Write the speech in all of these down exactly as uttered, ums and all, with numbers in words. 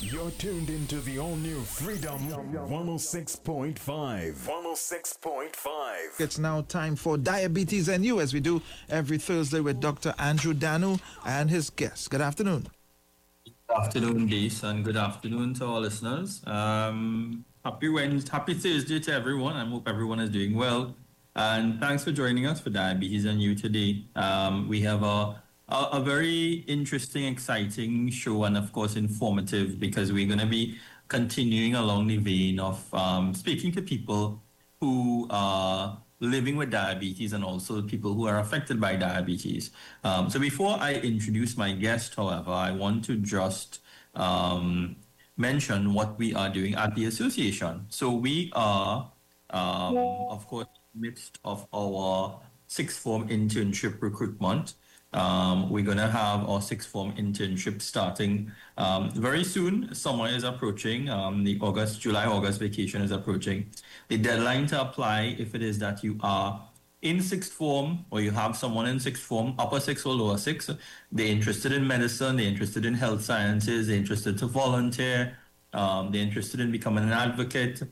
You're tuned into the all-new Freedom one oh six point five. one oh six point five. It's now time for Diabetes and You, as we do every Thursday with Doctor Andrew Danu and his guests. Good afternoon. Good afternoon, Dees, and good afternoon to all listeners. Um, happy Wednesday, happy Thursday to everyone. I hope everyone is doing well. And thanks for joining us for Diabetes and You today. Um, we have a A, a very interesting, exciting show, and of course informative, because we're going to be continuing along the vein of um, speaking to people who are living with diabetes and also people who are affected by diabetes. Um, so before I introduce my guest, however, I want to just um, mention what we are doing at the association. So we are, um, of course, in the midst of our sixth form internship recruitment. Um, we're going to have our sixth form internship starting um, very soon. Summer is approaching. Um, the August, July, August vacation is approaching. The deadline to apply, if it is that you are in sixth form or you have someone in sixth form, upper sixth or lower sixth, they're interested in medicine, they're interested in health sciences, they're interested to volunteer, um, they're interested in becoming an advocate.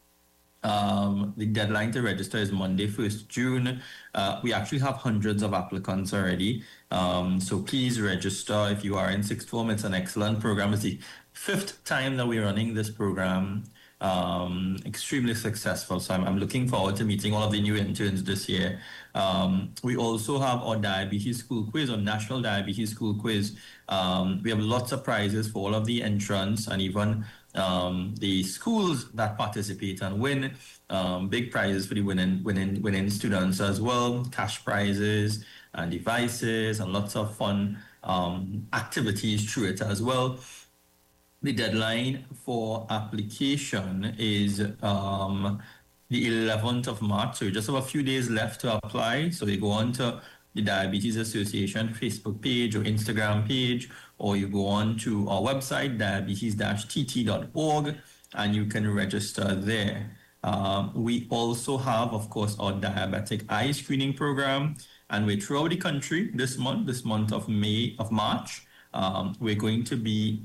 Um, the deadline to register is Monday, first of June. Uh, we actually have hundreds of applicants already. Um, so please register if you are in sixth form. It's an excellent program. It's the fifth time that we're running this program. Um, extremely successful. So I'm, I'm looking forward to meeting all of the new interns this year. Um, we also have our diabetes school quiz, our national diabetes school quiz. Um, we have lots of prizes for all of the entrants and even um, the schools that participate and win. Um, big prizes for the winning, winning, winning students as well. Cash prizes and devices and lots of fun um, activities through it as well. The deadline for application is um, the eleventh of March, so we just have a few days left to apply. So you go on to the Diabetes Association Facebook page or Instagram page, or you go on to our website, diabetes dash t t dot org, and you can register there. Um, we also have, of course, our diabetic eye screening program, and we're throughout the country this month, this month of May, of March. Um, we're going to be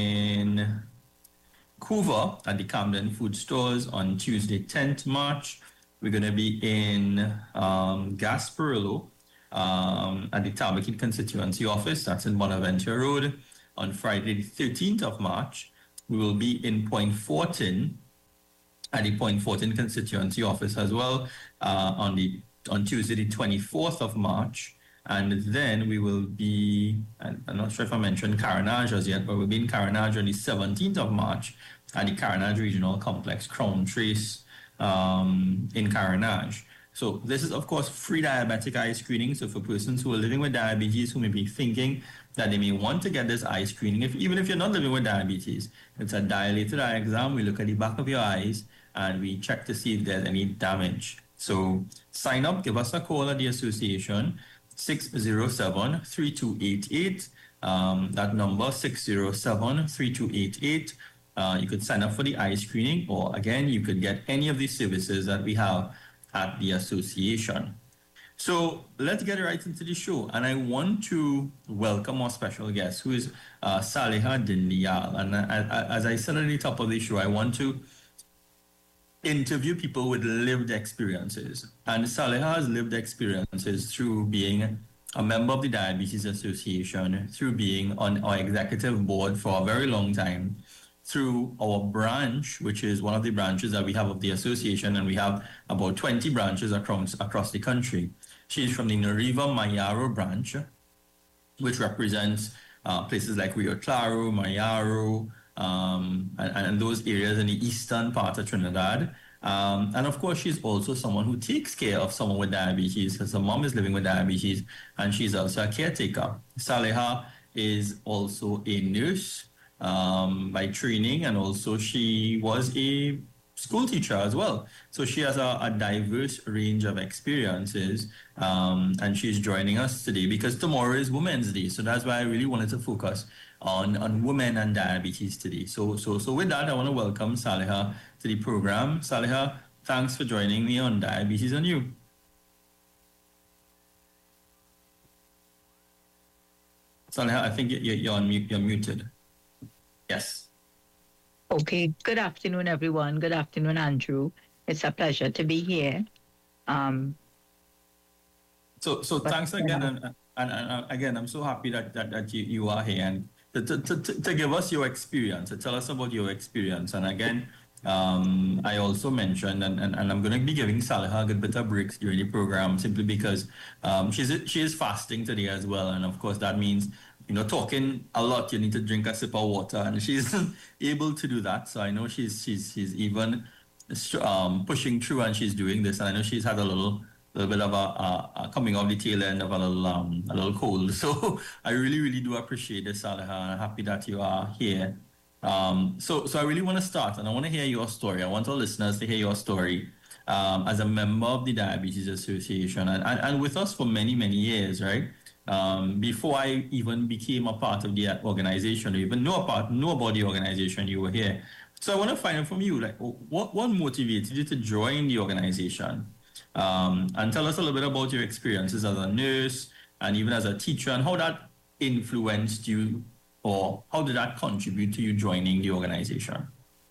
in Couva at the Camden Food Stores on Tuesday, tenth March. We're going to be in um, Gasparillo um, at the Tabakin Constituency Office. That's in Bonaventure Road on Friday, the thirteenth of March. We will be in Point Fortin at the Point Fortin Constituency Office as well uh, on the on Tuesday, the twenty-fourth of March. And then we will be, I'm not sure if I mentioned Carenage as yet, but we'll be in Carenage on the seventeenth of March at the Carenage Regional Complex, Crown Trace um, in Carenage. So this is, of course, free diabetic eye screening. So for persons who are living with diabetes, who may be thinking that they may want to get this eye screening, if, even if you're not living with diabetes, it's a dilated eye exam. We look at the back of your eyes and we check to see if there's any damage. So sign up, give us a call at the association, six zero seven, three two eight eight. Um, that number, six zero seven, three two eight eight. Uh, you could sign up for the eye screening, or again, you could get any of the services that we have at the association. So let's get right into the show. And I want to welcome our special guest, who is uh, Saleha Dindiyal. And uh, as I said at the top of the show, I want to interview people with lived experiences. And Saleha has lived experiences through being a member of the Diabetes Association, through being on our executive board for a very long time, through our branch, which is one of the branches that we have of the association, and we have about twenty branches across, across the country. She is from the Nariva Mayaro branch, which represents uh, places like Rio Claro, Mayaro, Um, and, and those areas in the eastern part of Trinidad. Um, and of course, she's also someone who takes care of someone with diabetes, because her mom is living with diabetes, and she's also a caretaker. Saleha is also a nurse um, by training, and also she was a school teacher as well. So she has a, a diverse range of experiences, um, and she's joining us today because tomorrow is Women's Day. So that's why I really wanted to focus on, on women and diabetes today. So, so, so with that, I want to welcome Saleha to the program. Saleha, thanks for joining me on Diabetes and You. Saleha, I think you're, you're, on mute, you're muted. Yes. Okay, good afternoon, everyone. Good afternoon, Andrew. It's a pleasure to be here. Um, So, so but, thanks again, and, and, and, and again, I'm so happy that that, that you, you are here and to, to, to, to give us your experience, to tell us about your experience. And again, um, I also mentioned, and, and, and I'm going to be giving Saliha a good bit of breaks during the program simply because um, she's she is fasting today as well, and of course that means you know talking a lot. You need to drink a sip of water, and she's able to do that. So I know she's she's she's even um, pushing through, and she's doing this. And I know she's had a little. little bit of a, a, a coming off the tail end of a little um, a little cold. So I really, really do appreciate this, Saliha, and I'm happy that you are here. Um, so so I really want to start, and I want to hear your story. I want our listeners to hear your story um, as a member of the Diabetes Association, and, and, and with us for many, many years, right? Um, before I even became a part of the organization, or even know about, know about the organization, you were here. So I want to find out from you, like, what, what motivated you to join the organization? Um, and tell us a little bit about your experiences as a nurse and even as a teacher and how that influenced you or how did that contribute to you joining the organization?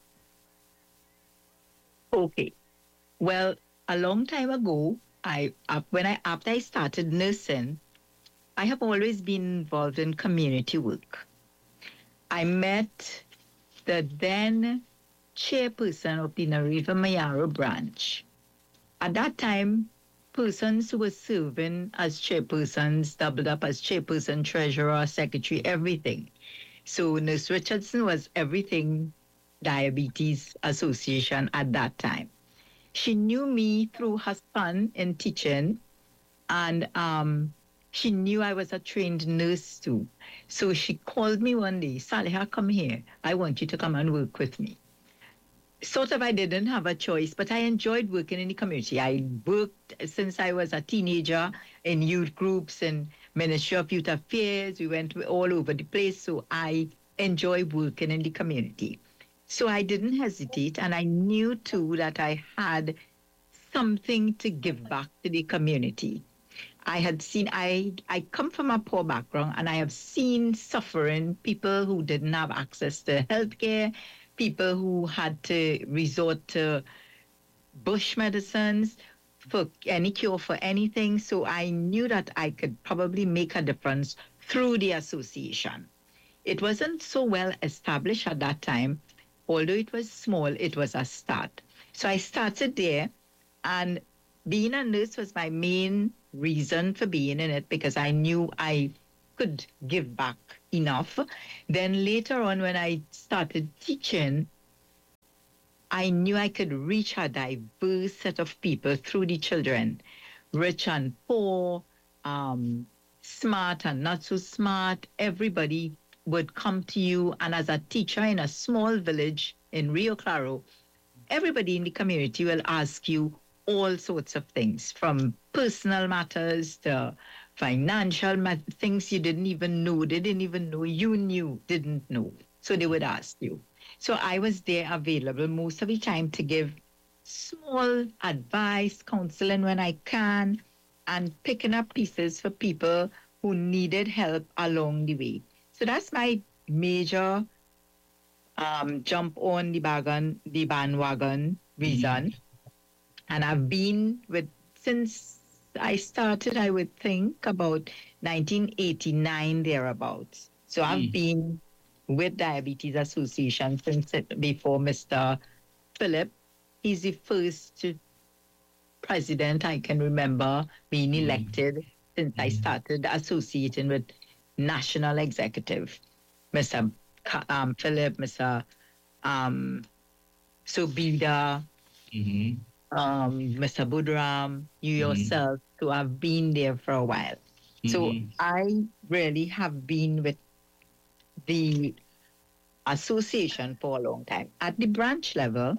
okay. Well, a long time ago, I uh, when I after I started nursing, I have always been involved in community work. I met the then chairperson of the Nariva Mayaro branch. At that time, persons who were serving as chairpersons doubled up as chairperson, treasurer, secretary, everything. So Nurse Richardson was everything Diabetes Association at that time. She knew me through her son in teaching, and um, she knew I was a trained nurse too. So she called me one day, Saliha, come here. I want you to come and work with me. Sort of, I didn't have a choice, but I enjoyed working in the community. I worked since I was a teenager in youth groups and Ministry of Youth Affairs. We went all over the place, so I enjoy working in the community. So I didn't hesitate, and I knew too that I had something to give back to the community. I had seen, I, I come from a poor background, and I have seen suffering people who didn't have access to healthcare, people who had to resort to bush medicines for any cure for anything. So I knew that I could probably make a difference through the association. It wasn't so well established at that time. Although it was small, it was a start. So I started there, and being a nurse was my main reason for being in it because I knew I could give back enough. Then later on, when I started teaching, I knew I could reach a diverse set of people through the children, rich and poor, um, smart and not so smart. Everybody would come to you. And as a teacher in a small village in Rio Claro, everybody in the community will ask you all sorts of things, from personal matters to financial mat- things you didn't even know, they didn't even know you knew, didn't know. So they would ask you. So I was there available most of the time to give small advice, counseling when I can, and picking up pieces for people who needed help along the way. So that's my major um, jump on the wagon, the bandwagon reason. Mm-hmm. And I've been with, since I started, I would think, about nineteen eighty-nine, thereabouts. So mm. I've been with Diabetes Association since before Mister Philip. He's the first president I can remember being elected mm. since mm. I started associating with national executive. Mister Um, Philip, Mister Um, Subida, mm-hmm. Um, Mister Budram, you mm-hmm. yourself, so I've been there for a while. Mm-hmm. So I really have been with the association for a long time. At the branch level,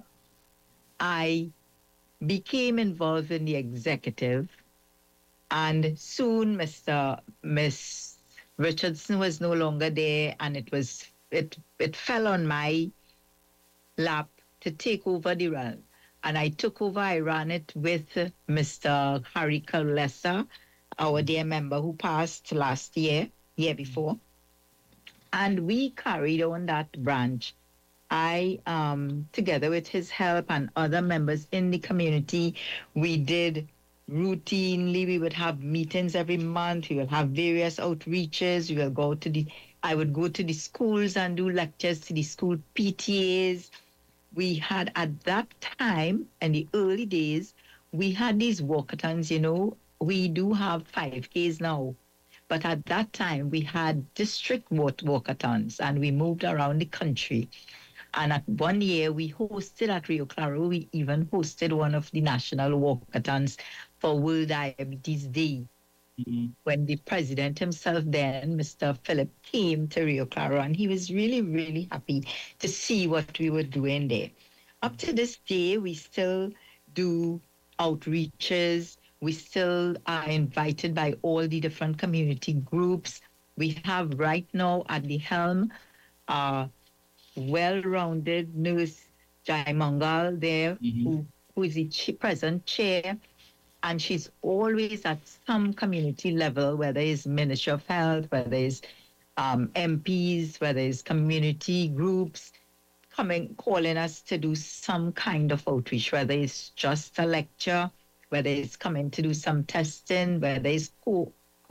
I became involved in the executive, and soon Mister Miss Richardson was no longer there, and it was it it fell on my lap to take over the run. And I took over, I ran it with Mister Harry Kalesa, our dear member who passed last year, year before. And we carried on that branch I, um, together with his help and other members in the community, we did routinely, we would have meetings every month. We will have various outreaches. We will go to the, I would go to the schools and do lectures to the school P T As. We had at that time, in the early days, we had these walkathons, you know, we do have five Ks now. But at that time, we had district walk- walkathons and we moved around the country. And at one year, we hosted at Rio Claro, we even hosted one of the national walkathons for World Diabetes Day. Mm-hmm. When the president himself then, Mister Philip, came to Rio Claro, and he was really, really happy to see what we were doing there. Up to this day, we still do outreaches. We still are invited by all the different community groups. We have right now at the helm uh, well-rounded nurse Jai Mangal there, mm-hmm. who, who is the ch- present chair. And she's always at some community level, whether it's Ministry of Health, whether it's um, M Ps, whether it's community groups, coming, calling us to do some kind of outreach, whether it's just a lecture, whether it's coming to do some testing, whether it's co-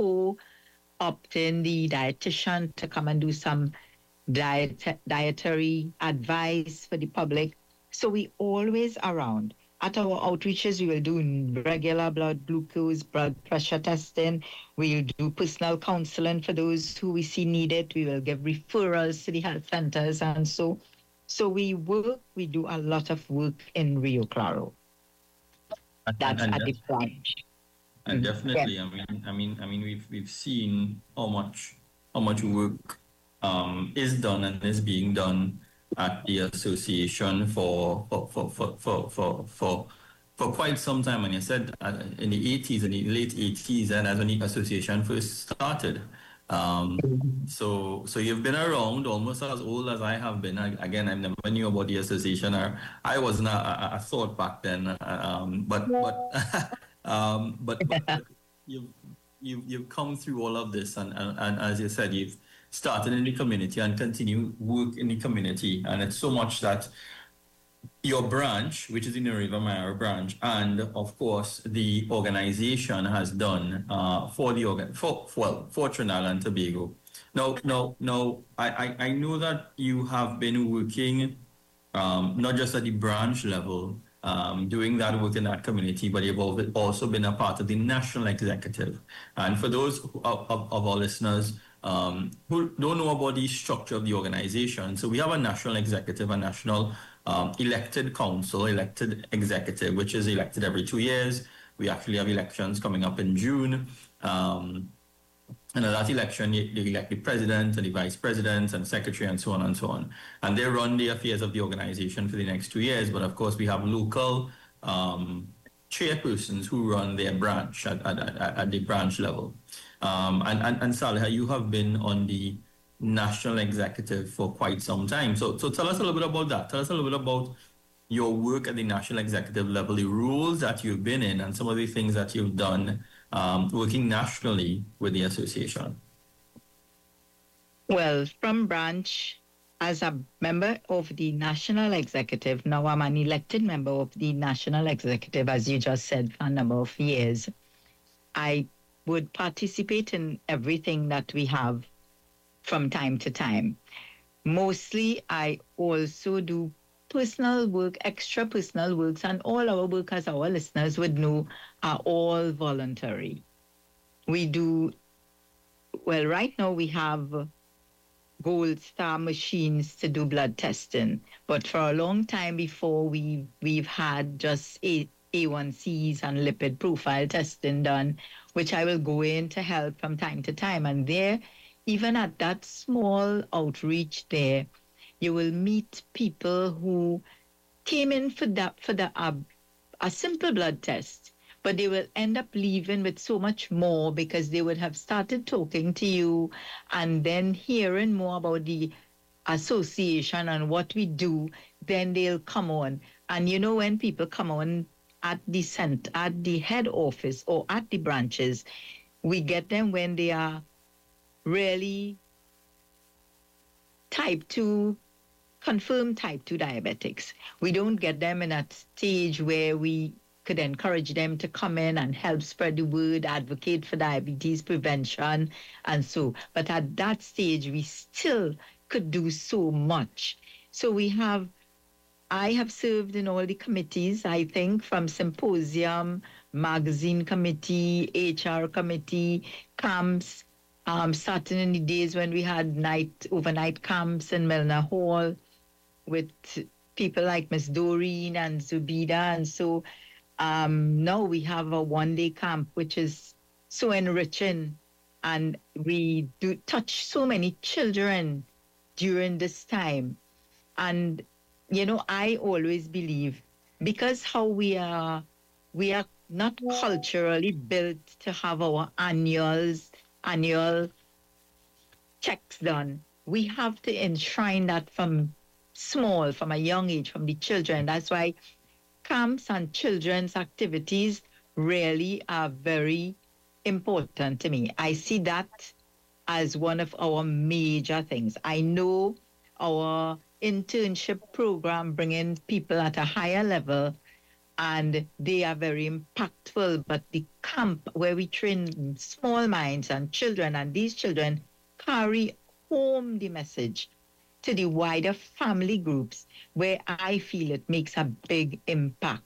co-opting the dietitian to come and do some diet- dietary advice for the public. So we always around. At our outreaches, we will do regular blood glucose, blood pressure testing. We'll do personal counseling for those who we see need it. We will give referrals to the health centers. And so, so we work, we do a lot of work in Rio Claro. That's and, and at the branch. And mm-hmm. definitely, yeah. I mean, I mean, I mean, we've we've seen how much how much work um, is done and is being done at the association for for for for for for, for, for quite some time. And you said uh, in the eighties, in the late eighties, and as when the association first started. Um, so so you've been around almost as old as I have been. I, again, I never knew about the association. Or I wasn't a, a thought back then. Um, but but um, but, but you've you've you've come through all of this, and, and and as you said, you've started in the community and continue work in the community. And it's so much that your branch, which is in the River Mara branch, and of course the organization has done uh, for the organ for well for Trinidad and Tobago. Now, now, now, I, I, I know that you have been working um, not just at the branch level, um, doing that work in that community, but you've also been a part of the national executive. And for those of, of, of our listeners um, who don't know about the structure of the organization, so we have a national executive, a national Um, elected council, elected executive, which is elected every two years. We actually have elections coming up in June. Um, and at that election, they elect the president and the vice president and secretary and so on and so on. And they run the affairs of the organization for the next two years. But of course, we have local um, chairpersons who run their branch at, at, at, at the branch level. Um, and, and, and Saliha, you have been on the national executive for quite some time. So so tell us a little bit about that. Tell us a little bit about your work at the national executive level, the roles that you've been in, and some of the things that you've done um, working nationally with the association. Well, from branch, as a member of the national executive, now I'm an elected member of the national executive, as you just said, for a number of years. I would participate in everything that we have from time to time. Mostly, I also do personal work, extra personal works, and all our work, as our listeners would know, are all voluntary. We do, well, right now we have Gold Star machines to do blood testing, but for a long time before, we, we've had just A, A one Cs and lipid profile testing done, which I will go in to help from time to time. And there, even at that small outreach there, you will meet people who came in for that for the uh, a simple blood test, but they will end up leaving with so much more because they would have started talking to you and then hearing more about the association and what we do. Then they'll come on, and you know when people come on at the cent at the head office or at the branches, we get them when they are really type two confirmed type two diabetics. We don't get them in a stage where we could encourage them to come in and help spread the word, advocate for diabetes prevention, and so. But at that stage, we still could do so much. So we have, I have served in all the committees, I think, from symposium, magazine committee, H R committee, camps, um, starting in the days when we had night, overnight camps in Milner Hall with people like Miss Doreen and Zubida. And so um, now we have a one-day camp, which is so enriching. And we do touch so many children during this time. And, you know, I always believe, because how we are, we are not culturally built to have our annuals, annual checks done. We have to enshrine that from small, from a young age, from the children. That's why camps and children's activities really are very important to me. I see that as one of our major things. I know our internship program bringing people at a higher level, and they are very impactful. But the camp where we train small minds and children, and these children carry home the message to the wider family groups, where I feel it makes a big impact.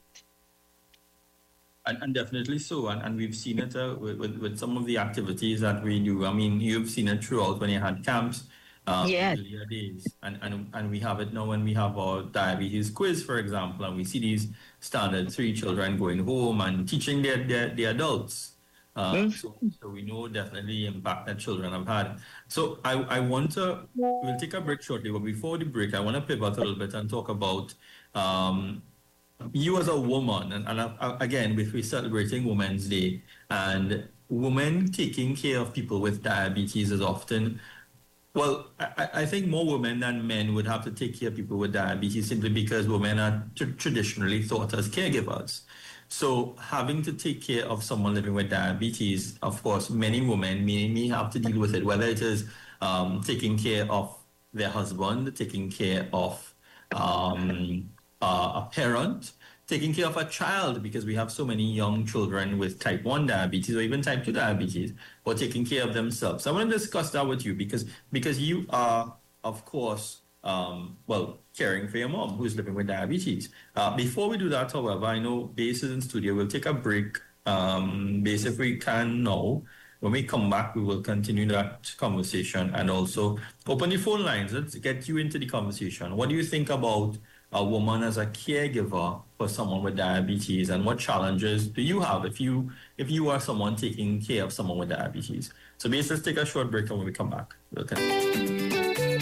And, and definitely so. And, and we've seen it uh, with, with, with some of the activities that we do. I mean, you've seen it throughout when you had camps. Um, yes. Earlier days, and, and and we have it now when we have our diabetes quiz, for example, and we see these standard three children going home and teaching their their, their adults. Uh, mm-hmm. so, so we know definitely the impact that children have had. So I, I want to, we'll take a break shortly, but before the break, I want to pivot a little bit and talk about um, you as a woman. And, and uh, again, if we're celebrating Women's Day, and women taking care of people with diabetes is often, well, I, I think more women than men would have to take care of people with diabetes simply because women are t- traditionally thought as caregivers. So having to take care of someone living with diabetes, of course, many women may, may have to deal with it, whether it is um, taking care of their husband, taking care of um, uh, a parent, taking care of a child, because we have so many young children with type one diabetes or even type two diabetes, or taking care of themselves. So I want to discuss that with you because because you are, of course, um, well, caring for your mom who's living with diabetes. Uh, before we do that, however, I know Base is in studio. We'll take a break, um, Base, if we can now. When we come back, we will continue that conversation and also open the phone lines. Let's get you into the conversation. What do you think about a woman as a caregiver for someone with diabetes, and what challenges do you have if you if you are someone taking care of someone with diabetes? So basically, let's take a short break, and when we come back, we'll continue.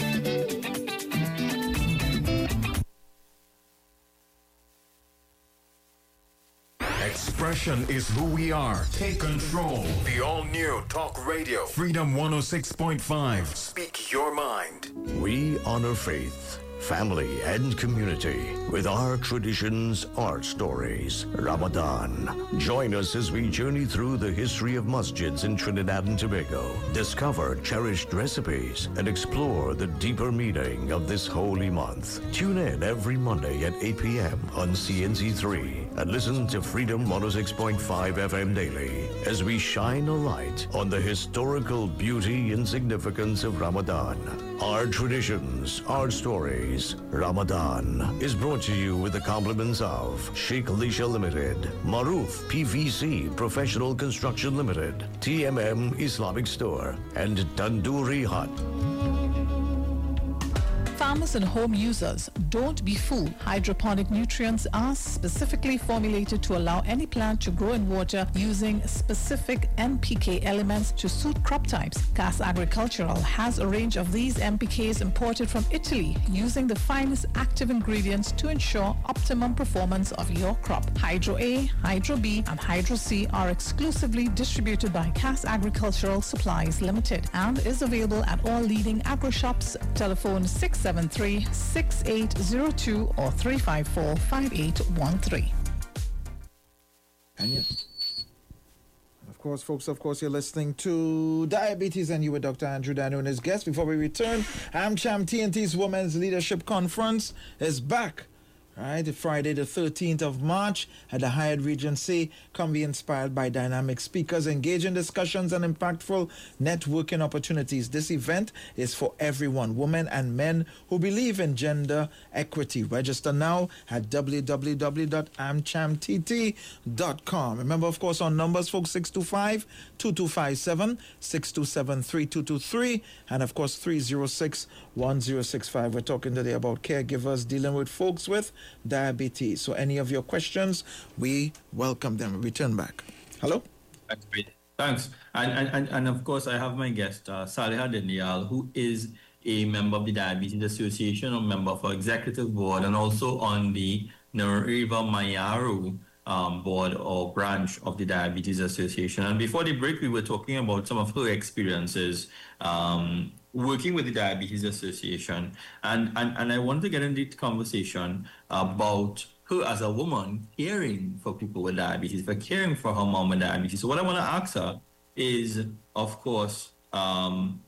Expression is who we are. Take control. The all-new Talk Radio. Freedom one oh six point five. Speak your mind. We honor faith, family, and community with our traditions, art stories. Ramadan. Join us as we journey through the history of masjids in Trinidad and Tobago, discover cherished recipes, and explore the deeper meaning of this holy month. Tune in every Monday at eight p.m. on C N C three and listen to Freedom one oh six point five F M daily as we shine a light on the historical beauty and significance of Ramadan. Our traditions, our stories. Ramadan is brought to you with the compliments of Sheikh Lisha Limited, Maruf P V C Professional Construction Limited, T M M Islamic Store, and Tandoori Hut. Farmers and home users, don't be fooled. Hydroponic nutrients are specifically formulated to allow any plant to grow in water using specific N P K elements to suit crop types. Cas Agricultural has a range of these N P Ks imported from Italy using the finest active ingredients to ensure optimum performance of your crop. Hydro A, Hydro B, and Hydro C are exclusively distributed by Cas Agricultural Supplies Limited and is available at all leading agro shops. Telephone six seven three, six eight zero two or three five four, five eight one three. And yes, of course, folks, of course, you're listening to Diabetes and You with Doctor Andrew Danu and his guest. Before we return, AmCham T N T's Women's Leadership Conference is back. Right, Friday the thirteenth of March at the Hyatt Regency. Come be inspired by dynamic speakers, engage in discussions and impactful networking opportunities. This event is for everyone, women and men who believe in gender equity. Register now at w w w dot am cham t t dot com. Remember, of course, on numbers, folks, six two five, two two five seven, six two seven, three two two three, and of course three oh six, one oh six five. We're talking today about caregivers dealing with folks with diabetes. So any of your questions, we welcome them. Return back. Hello? Thanks, Pete. Thanks. And, and, and of course, I have my guest, uh, Saliha Denial, who is a member of the Diabetes Association, a member of our executive board, and also on the Nariva Mayaru um, board or branch of the Diabetes Association. And before the break, we were talking about some of her experiences um, working with the Diabetes Association. And, and, and I want to get into the conversation about her as a woman caring for people with diabetes, for caring for her mom with diabetes. So what I want to ask her is, of course, um,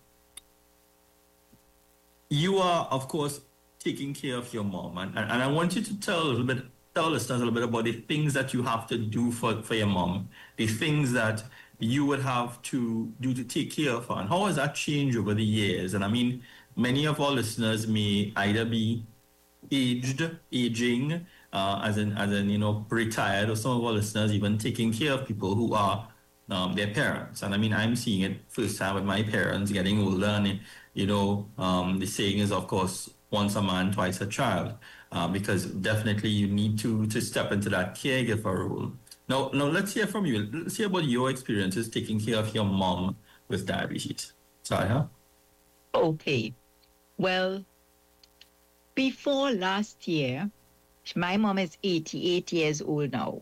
you are, of course, taking care of your mom. And, and, and I want you to tell a little bit, tell listeners a little bit about the things that you have to do for, for your mom, the things that you would have to do to take care of her. And how has that changed over the years? And I mean, many of our listeners may either be aged, aging, uh, as in, as in, you know, retired, or some of our listeners even taking care of people who are um, their parents. And I mean, I'm seeing it first time with my parents getting older. And, you know, um, the saying is, of course, once a man, twice a child, uh, because definitely you need to, to step into that caregiver role. Now, now let's hear from you. Let's hear about your experiences taking care of your mom with diabetes. Saliha? Okay. Well, before last year, my mom is eighty-eight years old now.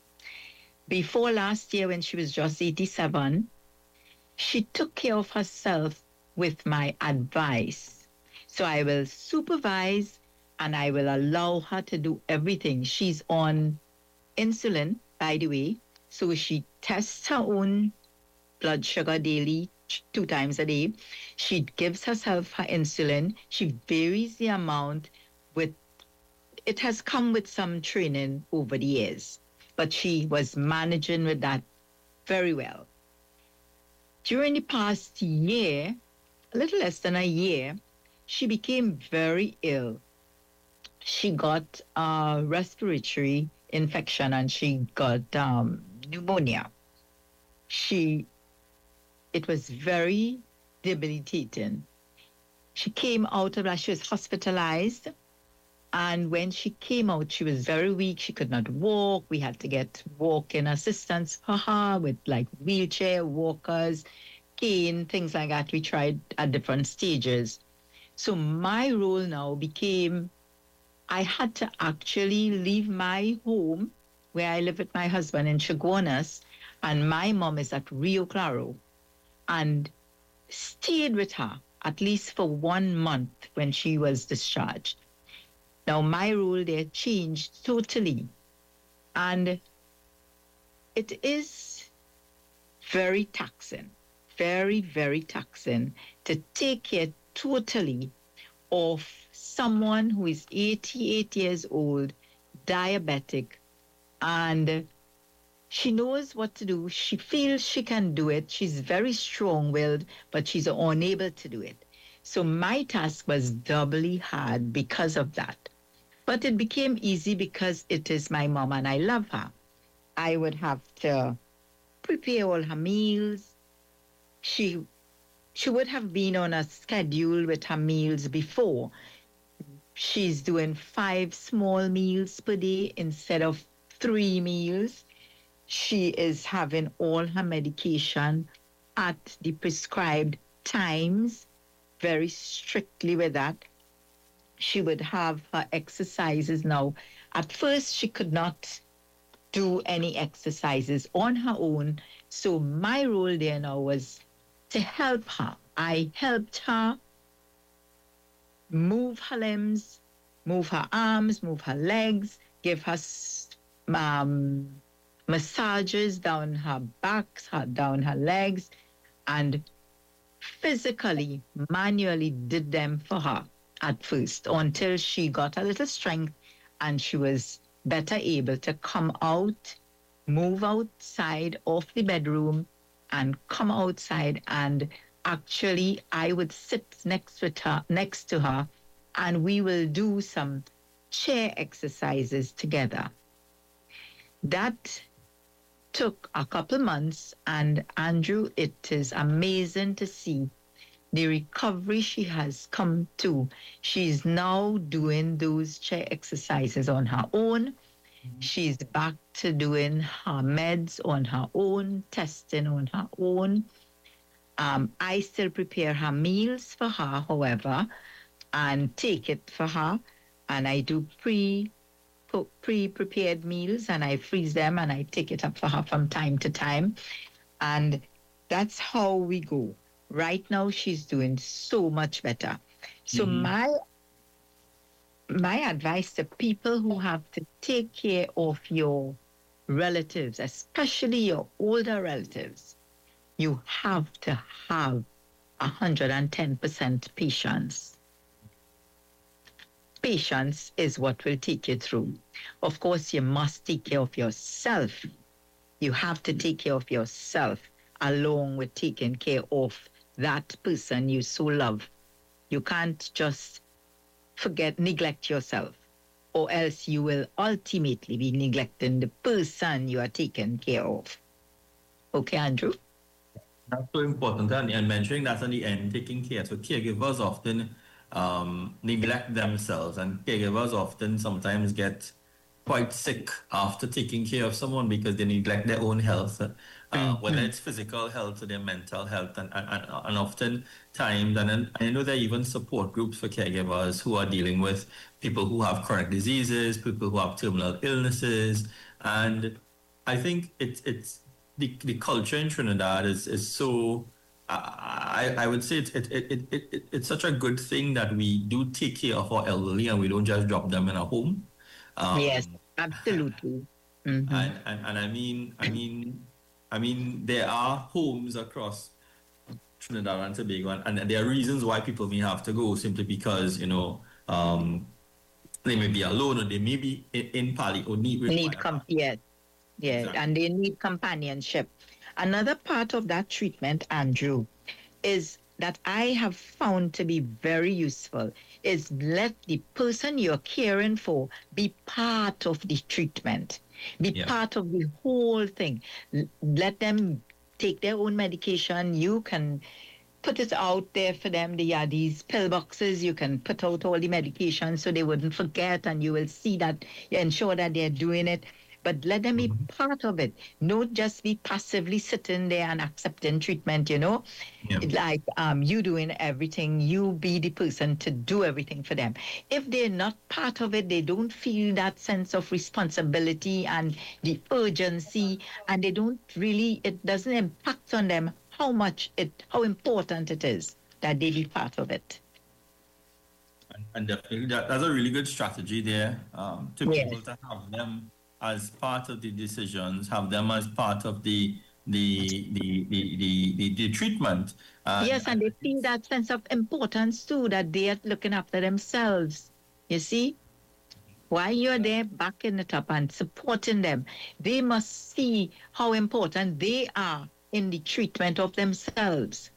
Before last year, when she was just eighty-seven, she took care of herself with my advice. So I will supervise and I will allow her to do everything. She's on insulin, by the way. So she tests her own blood sugar daily, two times a day. She gives herself her insulin. She varies the amount with, it has come with some training over the years, but she was managing with that very well. During the past year, a little less than a year, she became very ill. She got a respiratory infection and she got um, pneumonia. She, it was very debilitating. She came out of that, she was hospitalized. And when she came out, she was very weak. She could not walk. We had to get walking assistance for her with like wheelchair, walkers, cane, things like that. We tried at different stages. So my role now became, I had to actually leave my home where I live with my husband in Chaguanas, and my mom is at Rio Claro, and stayed with her at least for one month when she was discharged. Now, my role there changed totally. And it is very taxing, very, very taxing to take care totally of someone who is eighty-eight years old, diabetic, and she knows what to do. She feels she can do it. She's very strong-willed, but she's unable to do it. So my task was doubly hard because of that. But it became easy because it is my mom and I love her. I would have to prepare all her meals. She, she would have been on a schedule with her meals before. She's doing five small meals per day instead of three meals. She is having all her medication at the prescribed times, very strictly with that. She would have her exercises now. At first, she could not do any exercises on her own. So my role there now was to help her. I helped her move her limbs, move her arms, move her legs, give her um, massages down her back, her, down her legs, and physically, manually did them for her at first until she got a little strength and she was better able to come out, move outside of the bedroom and come outside, and actually I would sit next to her, next to her, and we will do some chair exercises together. That took a couple months, and Andrew, it is amazing to see the recovery she has come to. She's now doing those chair exercises on her own. She's back to doing her meds on her own, testing on her own. Um, I still prepare her meals for her, however, and take it for her. And I do pre, pre-prepared meals, and I freeze them, and I take it up for her from time to time. And that's how we go. Right now, she's doing so much better. So mm-hmm. my my advice to people who have to take care of your relatives, especially your older relatives, you have to have one hundred ten percent patience. Patience is what will take you through. Of course, you must take care of yourself. You have to take care of yourself along with taking care of that person you so love. You can't just forget, neglect yourself, or else you will ultimately be neglecting the person you are taking care of. Okay, Andrew? That's so important, and, and mentioning that in the end, taking care. So caregivers often um, neglect themselves, and caregivers often sometimes get quite sick after taking care of someone because they neglect their own health, uh, mm-hmm. whether it's physical health or their mental health, and, and, and often times, and I know there are even support groups for caregivers who are dealing with people who have chronic diseases, people who have terminal illnesses, and I think it's it's the, the culture in Trinidad is is so. I, I would say it's it, it, it, it, it's such a good thing that we do take care of our elderly and we don't just drop them in a home. Um, yes, absolutely. Mm-hmm. And, and and I mean, I mean, I mean, there are homes across Trinidad and Tobago, and, and there are reasons why people may have to go, simply because, you know, um, they may be alone, or they may be in, in Pali or need need com- yes, yes, exactly. And they need companionship. Another part of that treatment, Andrew, is that I have found to be very useful is let the person you're caring for be part of the treatment, be yeah. part of the whole thing. L- let them take their own medication. You can put it out there for them. There are these pill boxes. You can put out all the medication so they wouldn't forget, and you will see that, you ensure that they're doing it. But let them be mm-hmm. part of it. Not just be passively sitting there and accepting treatment, you know. Yeah. Like um, you doing everything, you be the person to do everything for them. If they're not part of it, they don't feel that sense of responsibility and the urgency, and they don't really, it doesn't impact on them how much it, how important it is that they be part of it. And, and definitely, that, that's a really good strategy there, um, to be yes. able to have them as part of the decisions, have them as part of the the the the the, the, the treatment. Uh, yes, and they feel that sense of importance too, that they are looking after themselves. You see, while you're there backing it up and supporting them, they must see how important they are in the treatment of themselves.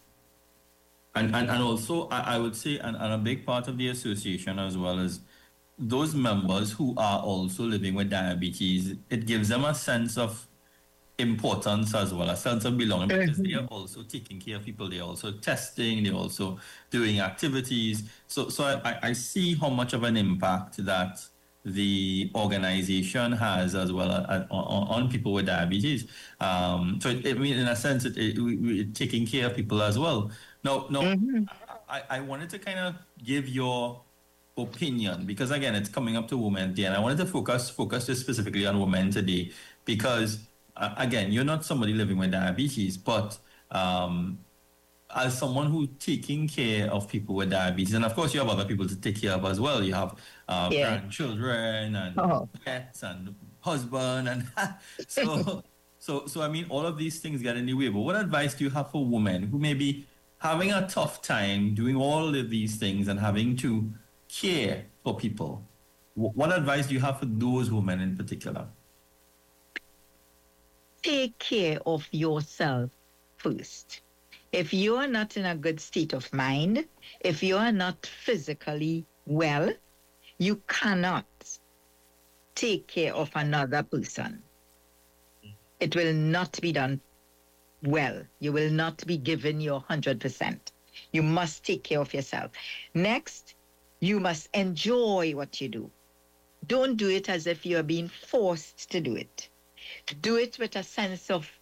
And and, and also, I, I would say, and, and a big part of the association as well is those members who are also living with diabetes. It gives them a sense of importance as well, a sense of belonging, because they are also taking care of people. They're also testing. They're also doing activities. So, so I, I see how much of an impact that the organization has as well as, on, on people with diabetes. Um, so, it, I mean, in a sense, it, it, we, it taking care of people as well. Now, now, mm-hmm. I, I wanted to kind of give your opinion, because again, it's coming up to Women Day, and I wanted to focus focus this specifically on women today, because uh, again, you're not somebody living with diabetes, but um, as someone who's taking care of people with diabetes, and of course you have other people to take care of as well. You have uh, yeah. grandchildren and oh. pets and husband, and so so so I mean, all of these things get in the way. But what advice do you have for women who may be having a tough time doing all of these things and having to care for people? What advice do you have for those women in particular? Take care of yourself first. If you are not in a good state of mind, if you are not physically well, you cannot take care of another person. It will not be done well. You will not be given your one hundred percent. You must take care of yourself. Next, you must enjoy what you do. Don't do it as if you're being forced to do it. Do it with a sense of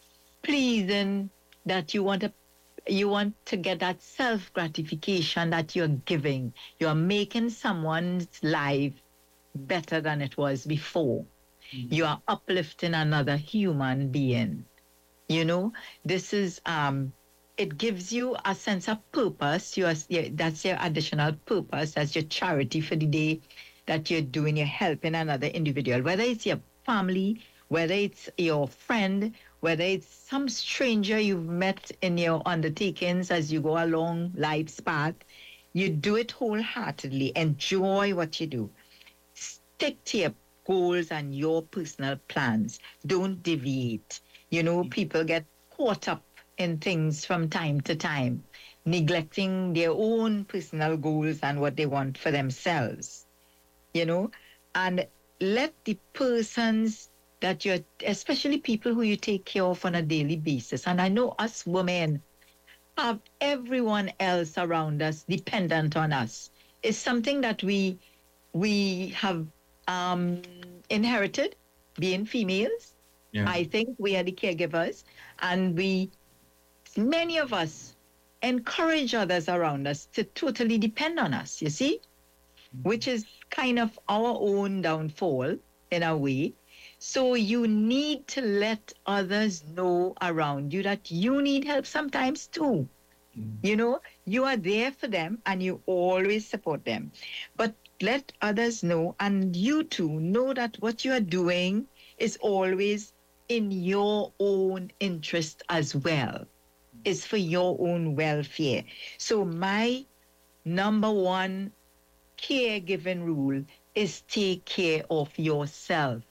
pleasing, that you want to you want to get that self-gratification that you're giving. You're making someone's life better than it was before. Mm-hmm. You are uplifting another human being. You know, this is, um, it gives you a sense of purpose. You are, that's your additional purpose. That's your charity for the day that you're doing. You're helping another individual, whether it's your family, whether it's your friend, whether it's some stranger you've met in your undertakings as you go along life's path. You do it wholeheartedly. Enjoy what you do. Stick to your goals and your personal plans. Don't deviate. You know, people get caught up in things from time to time, neglecting their own personal goals and what they want for themselves, you know, and let the persons that you're, especially people who you take care of on a daily basis. And I know us women have everyone else around us dependent on us. It's something that we we have um, inherited, being females. Yeah. I think we are the caregivers, and we, many of us, encourage others around us to totally depend on us, you see, mm-hmm. which is kind of our own downfall in a way. So you need to let others know around you that you need help sometimes too. Mm-hmm. You know, you are there for them and you always support them. But let others know, and you too know that what you are doing is always in your own interest as well. It's for your own welfare. So my number one caregiving rule is take care of yourself.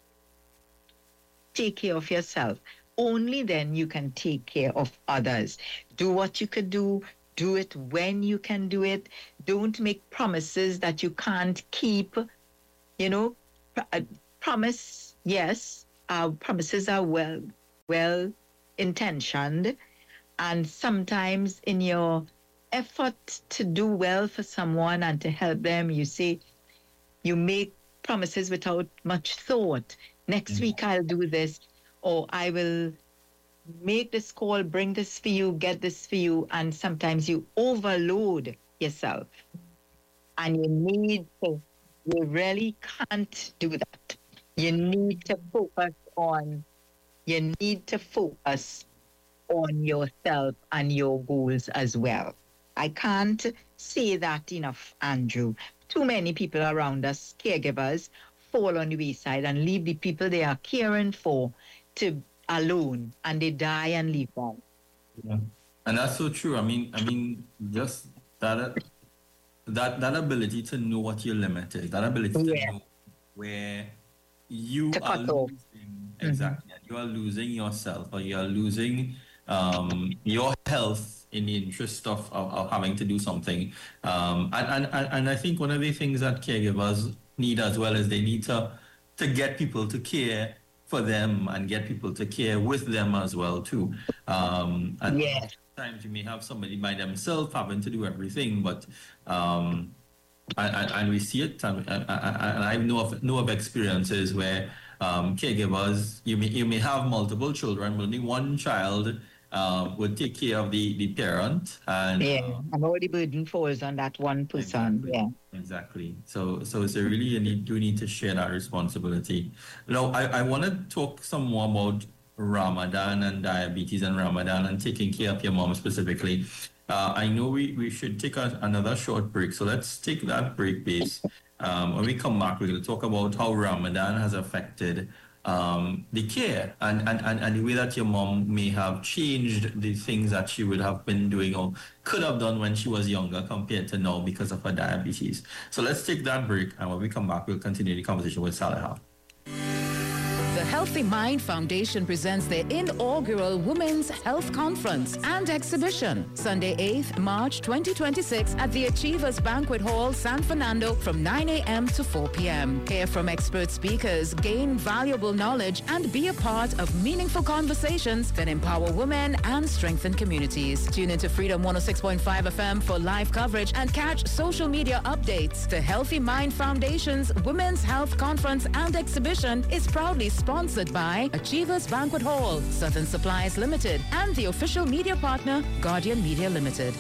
Take care of yourself. Only then you can take care of others. Do what you could do. Do it when you can do it. Don't make promises that you can't keep. You know, pr- promise, yes, our promises are well, well intentioned. And sometimes in your effort to do well for someone and to help them, you say, you make promises without much thought. Next mm-hmm. week I'll do this, or I will make this call, bring this for you, get this for you. And sometimes you overload yourself. And you need to, you really can't do that. You need to focus on, you need to focus on yourself and your goals as well. I can't say that enough, Andrew. Too many people around us, caregivers, fall on the wayside and leave the people they are caring for to alone, and they die and leave them. Yeah. And that's so true. I mean, I mean, just that that that ability to know what your limit is, that ability yeah. to know where you to are cut losing, off. exactly, mm-hmm. you are losing yourself, or you are losing um, your health in the interest of, of, of having to do something. Um, and, and, and I think one of the things that caregivers need as well is they need to to get people to care for them and get people to care with them as well too. Um, and yeah. sometimes you may have somebody by themselves having to do everything, but um, and, and, and we see it, and, and, and I know of know of experiences where um, caregivers, you may you may have multiple children, but only one child um, would take care of the, the parent, and yeah, um, and all the burden falls on that one person. Exactly. Yeah, exactly. So, so so really, you need do need to share that responsibility. Now, I, I want to talk some more about Ramadan and diabetes and Ramadan and taking care of your mom specifically. Uh, I know we, we should take a, another short break, so let's take that break, base. Um, when we come back, we're going to talk about how Ramadan has affected um, the care and, and, and, and the way that your mom may have changed the things that she would have been doing or could have done when she was younger compared to now because of her diabetes. So let's take that break, and when we come back, we'll continue the conversation with Saleha. The Healthy Mind Foundation presents their inaugural Women's Health Conference and Exhibition, Sunday eighth March twenty twenty-six at the Achievers Banquet Hall, San Fernando from nine a.m. to four p.m. Hear from expert speakers, gain valuable knowledge, and be a part of meaningful conversations that empower women and strengthen communities. Tune into Freedom one oh six point five F M for live coverage and catch social media updates. The Healthy Mind Foundation's Women's Health Conference and Exhibition is proudly sponsored by Achievers Banquet Hall, Southern Supplies Limited, and the official media partner, Guardian Media Limited.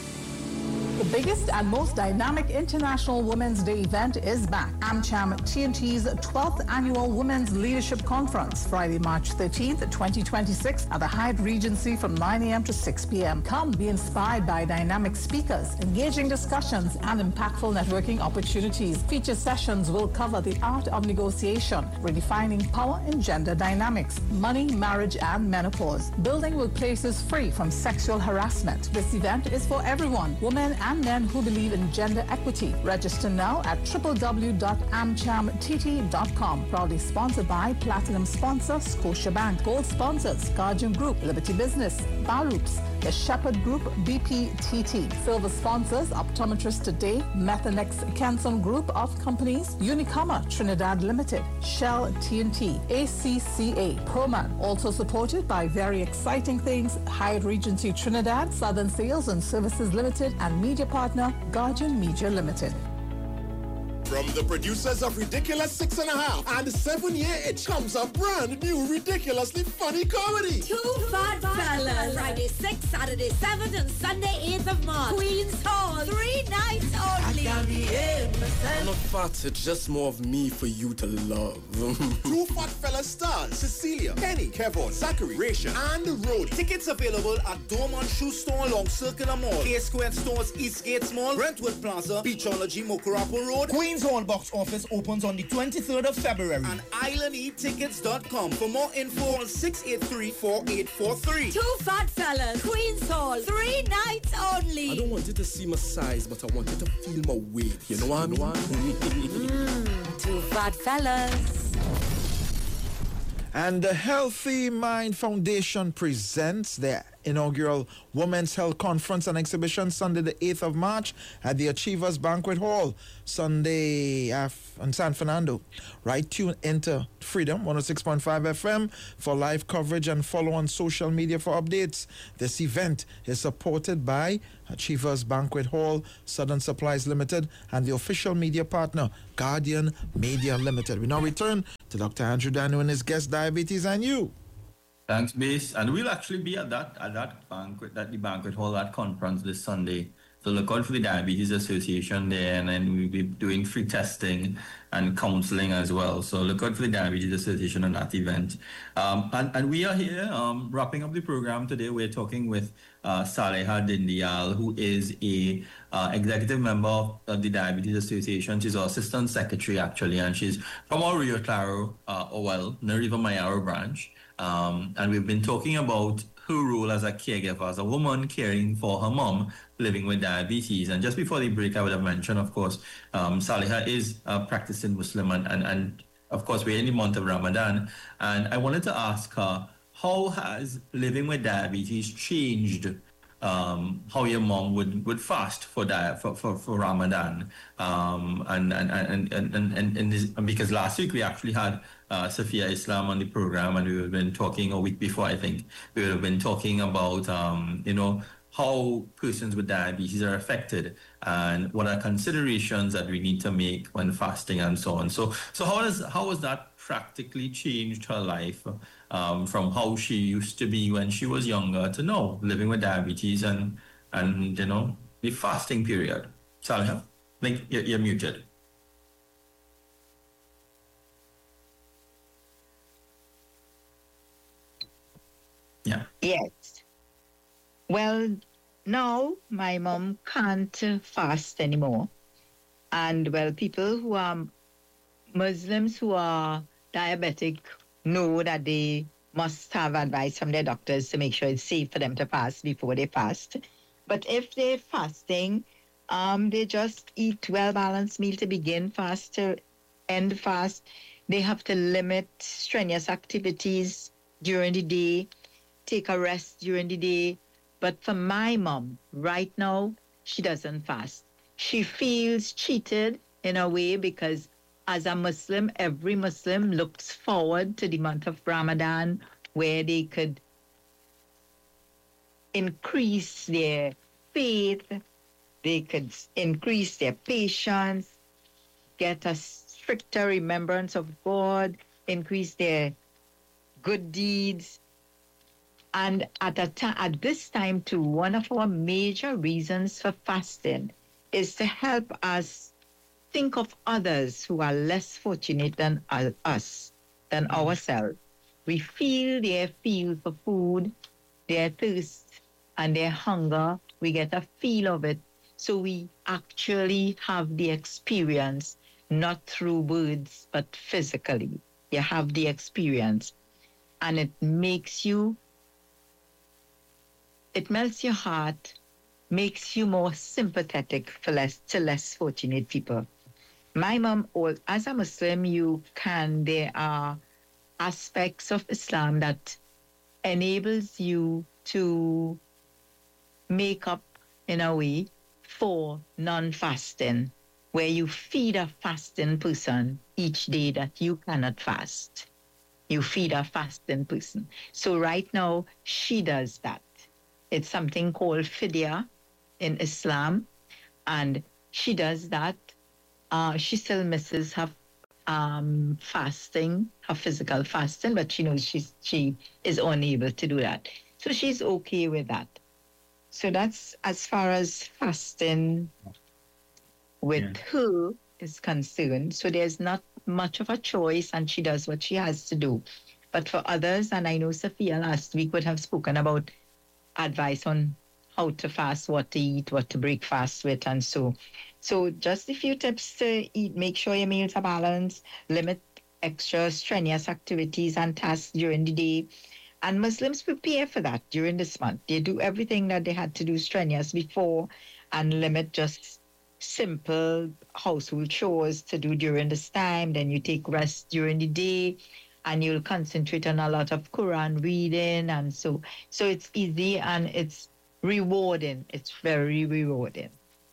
The biggest and most dynamic International Women's Day event is back. AmCham T N T's twelfth Annual Women's Leadership Conference, Friday, March thirteenth, twenty twenty-six at the Hyatt Regency from nine a.m. to six p.m. Come be inspired by dynamic speakers, engaging discussions, and impactful networking opportunities. Feature sessions will cover the art of negotiation, redefining power and gender dynamics, money, marriage, and menopause, building workplaces free from sexual harassment. This event is for everyone, women and men who believe in gender equity. Register now at w w w dot am cham t t dot com. Proudly sponsored by Platinum sponsor Scotiabank, Gold sponsors Guardian Group, Liberty Business, Barups, the Shepherd Group, B P T T. Silver sponsors Optometrist Today, Methanex Canson Group of Companies, Unicoma Trinidad Limited, Shell T N T, A C C A, Proman. Also supported by Very Exciting Things, Hyatt Regency Trinidad, Southern Sales and Services Limited, and media partner Guardian Media Limited. From the producers of Ridiculous Six and a Half and Seven Year Itch comes a brand new ridiculously funny comedy. Two Fat Fellas. Friday sixth, Saturday seventh, and Sunday eighth of March. Queen's Hall. Three nights only. I'm not fat, it's just more of me for you to love. Two Fat Fellas stars Cecilia, Penny, Kevon, Zachary, Raisha, and Rody. Tickets available at Dormont Shoe Store along Circular Mall, K-Square Stores, Eastgate Mall, Brentwood Plaza, Beachology, Mokarapo Road. Queen's Hall box office opens on the twenty-third of February. And island e tickets dot com. For more info on six eight three, four eight four three. Two Fat Fellas. Queen's Hall. Three nights only. I don't want you to see my size, but I want you to feel my weight. You know what I mean? mm, two Fat Fellas. And the Healthy Mind Foundation presents their inaugural Women's Health Conference and Exhibition Sunday the eighth of March at the Achievers Banquet Hall, Sunday af- in San Fernando. Right, tune into Freedom one oh six point five F M for live coverage and follow on social media for updates. This event is supported by Achievers Banquet Hall, Southern Supplies Limited, and the official media partner, Guardian Media Limited. We now return to Doctor Andrew Danu and his guest, Diabetes and You. Thanks, Base. And we'll actually be at that at that banquet, at the banquet hall, that conference this Sunday. So look out for the Diabetes Association there, and then we'll be doing free testing and counseling as well. So look out for the Diabetes Association on that event. Um, and, and we are here um, wrapping up the program today. We're talking with uh, Saleha Dindial, who is a uh, executive member of, of the Diabetes Association. She's our assistant secretary, actually, and she's from our Rio Claro, uh, or well, Nariva Mayaro branch. Um, and we've been talking about her role as a caregiver, as a woman caring for her mom living with diabetes. And just before the break, I would have mentioned, of course, um, Saleha is a practicing Muslim, and, and, and of course, we're in the month of Ramadan. And I wanted to ask her, how has living with diabetes changed um, how your mom would, would fast for, di- for, for, for Ramadan? Um, and, and, and, and, and, and, and, this, and because last week we actually had Uh, Safia Islam on the program, and we have been talking a week before, I think, we would have been talking about, um, you know, how persons with diabetes are affected and what are considerations that we need to make when fasting and so on. So, so how does how has that practically changed her life um, from how she used to be when she was younger to now, living with diabetes and, and you know, the fasting period? Saleha, I think you're, you're muted. Yeah. Yes. Well, now my mom can't uh, fast anymore. And well, people who are Muslims who are diabetic know that they must have advice from their doctors to make sure it's safe for them to fast before they fast. But if they're fasting, um, they just eat well-balanced meal to begin fast, to end fast. They have to limit strenuous activities during the day, take a rest during the day. But for my mom, right now, she doesn't fast. She feels cheated in a way because as a Muslim, every Muslim looks forward to the month of Ramadan where they could increase their faith, they could increase their patience, get a stricter remembrance of God, increase their good deeds. And at, a ta- at this time, too, one of our major reasons for fasting is to help us think of others who are less fortunate than uh, us, than mm-hmm. ourselves. We feel their feel for food, their thirst, and their hunger. We get a feel of it. So we actually have the experience, not through words, but physically. You have the experience. And it makes you, it melts your heart, makes you more sympathetic for less, to less fortunate people. My mom, as a Muslim, you can, there are aspects of Islam that enables you to make up in a way for non-fasting, where you feed a fasting person each day that you cannot fast. You feed a fasting person. So right now, she does that. It's something called fidya in Islam, and she does that. Uh, she still misses her um, fasting, her physical fasting, but she knows she's, she is unable to do that. So she's okay with that. So that's as far as fasting with yeah. her is concerned. So there's not much of a choice, and she does what she has to do. But for others, and I know Sophia last week would have spoken about advice on how to fast, what to eat, what to break fast with, and so. So just a few tips to eat. Make sure your meals are balanced. Limit extra strenuous activities and tasks during the day. And Muslims prepare for that during this month. They do everything that they had to do strenuous before and limit just simple household chores to do during this time. Then you take rest during the day and you'll concentrate on a lot of Quran reading. And so, so it's easy and it's rewarding. It's very rewarding.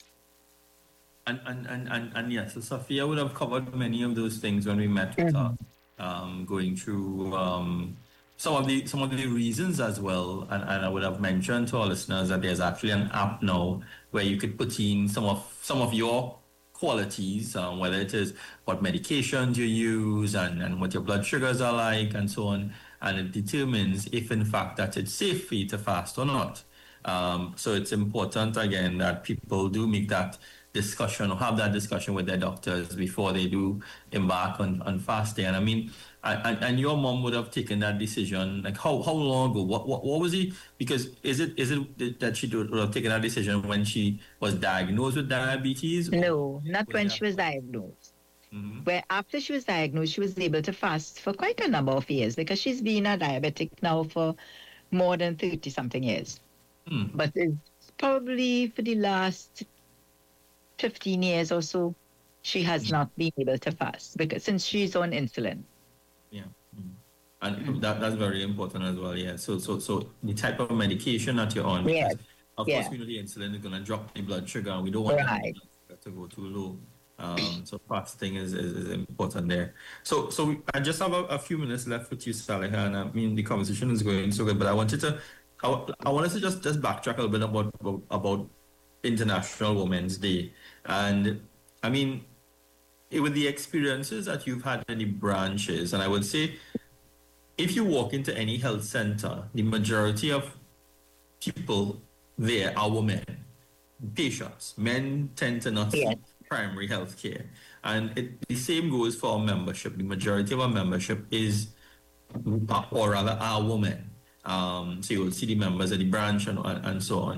And, and, and, and, and yes, so Sophia would have covered many of those things when we met with her, um, going through um, some of the some of the reasons as well. And, and I would have mentioned to our listeners that there's actually an app now where you could put in some of some of your qualities, um, whether it is what medications you use and, and what your blood sugars are like and so on. And it determines if in fact that it's safe for you to fast or not. Um, so it's important, again, that people do make that discussion or have that discussion with their doctors before they do embark on, on fasting. And I mean, and, and your mom would have taken that decision, like how, how long ago? What, what what was it? Because is it is it that she would have taken that decision when she was diagnosed with diabetes? No, not when she was diagnosed. Mm-hmm. Where after she was diagnosed, she was able to fast for quite a number of years because she's been a diabetic now for more than thirty something years. Mm. But it's probably for the last fifteen years or so, she has not been able to fast because since she's on insulin. Yeah, mm. and mm. that that's very important as well. Yeah. So so so the type of medication that you're on. Yes. Of yeah. course, we know the insulin is going to drop the blood sugar, and we don't want right. the blood sugar to go too low. Um, so fasting is, is, is important there. So so we, I just have a, a few minutes left with you, Saliha, and I mean the conversation is going so good. But I wanted to, I, I wanted to just just backtrack a little bit about about, about International Women's Day. And I mean, it, with the experiences that you've had in the branches, and I would say, if you walk into any health center, the majority of people there are women, patients. Men tend to not yeah. seek primary health care. And it, the same goes for our membership. The majority of our membership is, or rather, are women. Um, so you will see the members of the branch and, and so on.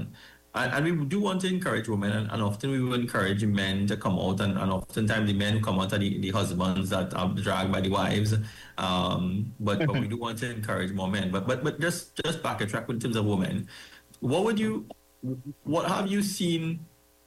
And, and we do want to encourage women, and, and often we will encourage men to come out, and, and oftentimes the men who come out are the, the husbands that are dragged by the wives. Um, but but we do want to encourage more men. But but but just just back a track in terms of women, what would you, what have you seen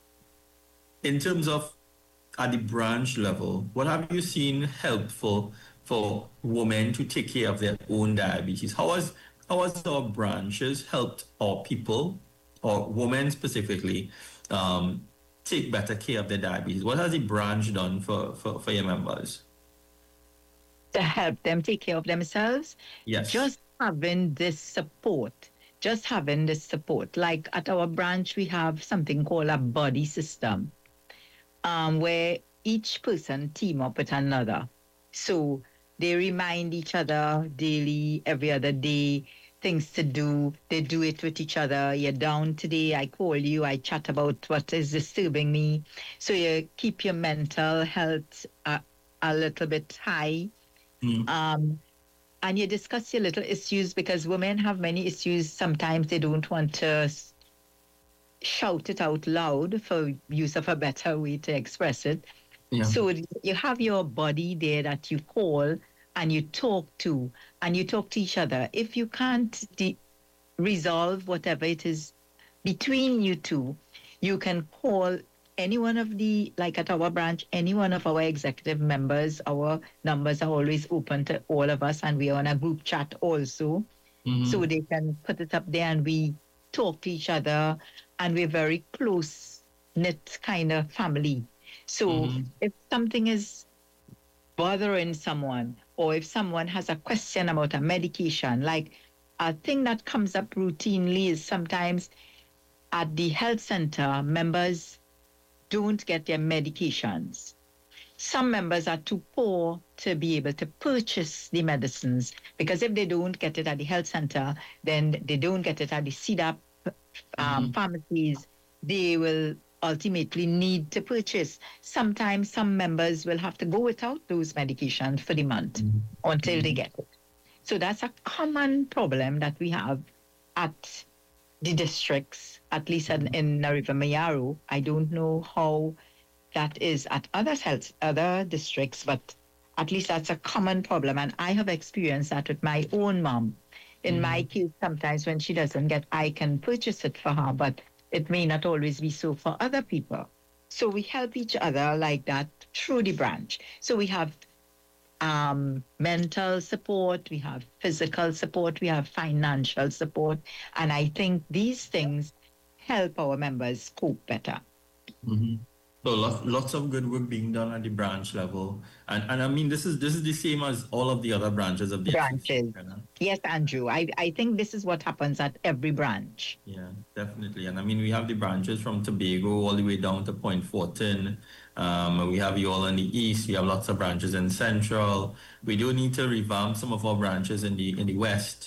in terms of at the branch level? What have you seen helpful for women to take care of their own diabetes? How has how has our branches helped our people, or women specifically, um, take better care of their diabetes? What has the branch done for, for, for your members? To help them take care of themselves? Yes. Just having this support, just having this support. Like at our branch, we have something called a buddy system, um, where each person team up with another. So they remind each other daily, every other day, things to do. They do it with each other. You're down today, I call you, I chat about what is disturbing me. So you keep your mental health uh, a little bit high. Mm. Um, and you discuss your little issues, because women have many issues. Sometimes they don't want to shout it out loud, for use of a better way to express it. Yeah. So you have your body there that you call and you talk to, and you talk to each other. If you can't de- resolve whatever it is between you two, you can call any one of the, like at our branch, any one of our executive members. Our numbers are always open to all of us, and we are on a group chat also. Mm-hmm. So they can put it up there and we talk to each other, and we're very close-knit kind of family. So mm-hmm. if something is bothering someone, or if someone has a question about a medication, like a thing that comes up routinely is sometimes at the health center, members don't get their medications. Some members are too poor to be able to purchase the medicines, because if they don't get it at the health center, then they don't get it at the C D A P um, mm-hmm. pharmacies. They will ultimately need to purchase. Sometimes some members will have to go without those medications for the month mm-hmm. until mm-hmm. they get it. So that's a common problem that we have at the districts, at least in, in Nariva-Mayaro. I don't know how that is at other health, other districts, but at least that's a common problem. And I have experienced that with my own mom. In mm-hmm. my case, sometimes when she doesn't get, I can purchase it for her, but it may not always be so for other people. So we help each other like that through the branch. So we have um, mental support, we have physical support, we have financial support. And I think these things help our members cope better. Mm-hmm. So lots, lots of good work being done at the branch level. And and I mean, this is this is the same as all of the other branches of the branches. Yes, Andrew. I, I think this is what happens at every branch. Yeah, definitely. And I mean, we have the branches from Tobago all the way down to Point Fortin. Um, we have you all in the east. We have lots of branches in Central. We do need to revamp some of our branches in the in the west.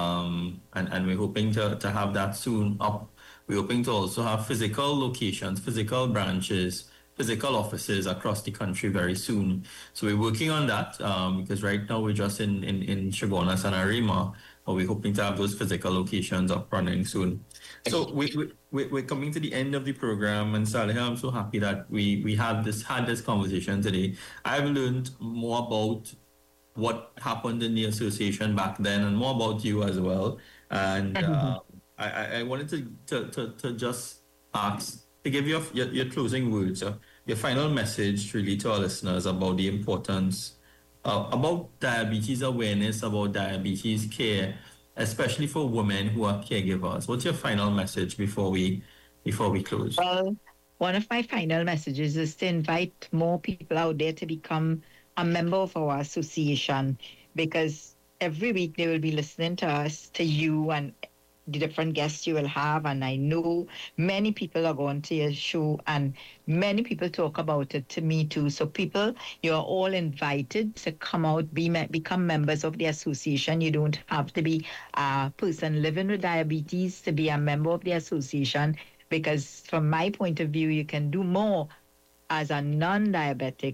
Um, and, and we're hoping to, to have that soon up. We're hoping to also have physical locations, physical branches, physical offices across the country very soon. So we're working on that um, because right now we're just in, in, in Chaguanas and Arima, but we're hoping to have those physical locations up running soon. So we, we, we're coming to the end of the program, and Saleh, I'm so happy that we, we had this had this conversation today. I've learned more about what happened in the association back then and more about you as well. And uh, I, I wanted to, to, to, to just ask, to give you your, your closing words, uh, your final message really to our listeners about the importance, uh, about diabetes awareness, about diabetes care, especially for women who are caregivers. What's your final message before we before we close? Well, one of my final messages is to invite more people out there to become a member of our association, because every week they will be listening to us, to you, and the different guests you will have. And I know many people are going to your show, and many people talk about it to me too. So people, you're all invited to come out, be become members of the association. You don't have to be a person living with diabetes to be a member of the association, because from my point of view, you can do more as a non-diabetic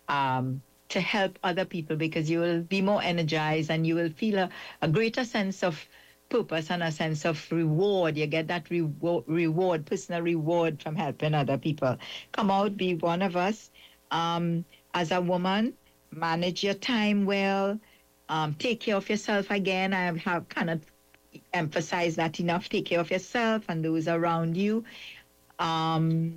um, to help other people, because you will be more energized and you will feel a, a greater sense of purpose and a sense of reward. You get that reward, reward, personal reward from helping other people. Come out, be one of us. Um, as a woman, manage your time well. Um, take care of yourself again. I have kind of emphasized that enough. Take care of yourself and those around you. Um,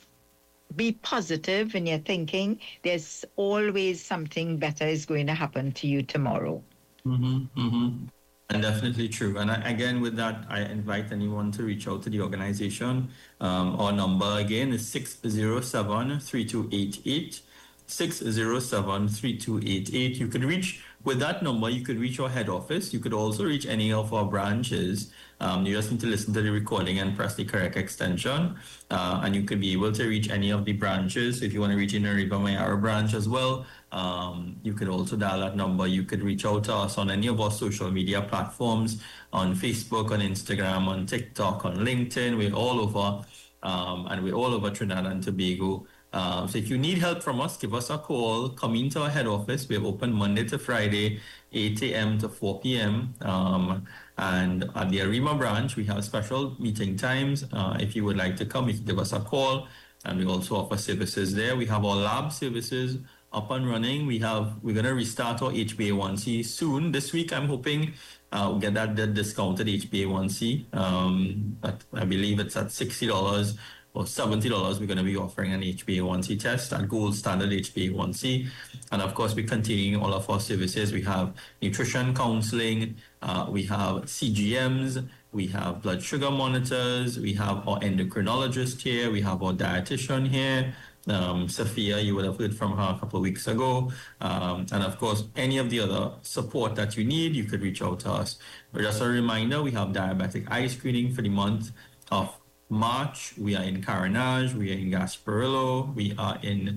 be positive in your thinking. There's always something better is going to happen to you tomorrow. Mm-hmm, mm-hmm. And definitely true. And I, again, with that, I invite anyone to reach out to the organization. Um, our number again is six zero seven, three two eight eight. six zero seven, three two eight eight. You could reach, with that number, you could reach our head office. You could also reach any of our branches. Um, you just need to listen to the recording and press the correct extension. Uh, and you could be able to reach any of the branches. If you want to reach in a River Mayara branch as well, um, you could also dial that number. You could reach out to us on any of our social media platforms, on Facebook, on Instagram, on TikTok, on LinkedIn. We're all over, um, and we're all over Trinidad and Tobago. Uh, so if you need help from us, give us a call. Come into our head office. We're open Monday to Friday, eight a.m. to four p.m. Um, and at the Arima branch, we have special meeting times. Uh, if you would like to come, you can give us a call. And we also offer services there. We have our lab services up and running. We have, we're going to restart our H b A one C soon. This week, I'm hoping uh, we'll get that, that discounted H b A one C. Um, but I believe it's at sixty dollars. Or seventy dollars, we're going to be offering an H b A one C test at gold standard H b A one C. And of course, we're continuing all of our services. We have nutrition counseling, uh, we have C G Ms, we have blood sugar monitors, we have our endocrinologist here, we have our dietitian here. Um, Sophia, you would have heard from her a couple of weeks ago. Um, and of course, any of the other support that you need, you could reach out to us. But just a reminder, we have diabetic eye screening for the month of March. We are in Carenage, we are in Gasparillo, we are in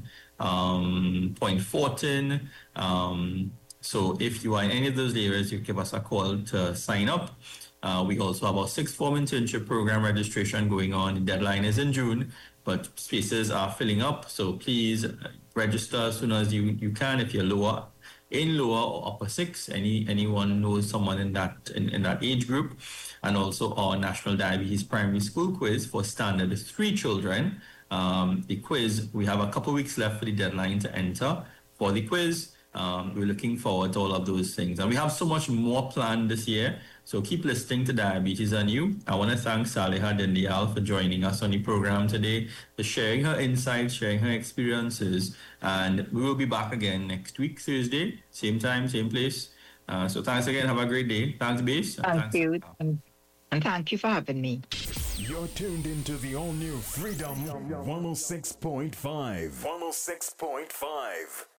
um, Point Fortin. Um, so if you are in any of those areas, you give us a call to sign up. Uh, we also have our sixth form internship program registration going on. The deadline is in June, but spaces are filling up. So please register as soon as you, you can. If you're lower in lower or upper six, any anyone knows someone in that in, in that age group. And also our National Diabetes Primary School quiz for standard three children. Um, the quiz, we have a couple weeks left for the deadline to enter for the quiz. Um, we're looking forward to all of those things. And we have so much more planned this year. So keep listening to Diabetes and You. I want to thank Saleha Dindial for joining us on the program today, for sharing her insights, sharing her experiences. And we will be back again next week, Thursday, same time, same place. Uh, so thanks again. Have a great day. Thanks, Base. Thank thanks. you. And, and thank you for having me. You're tuned into the all-new Freedom one oh six point five. one oh six point five.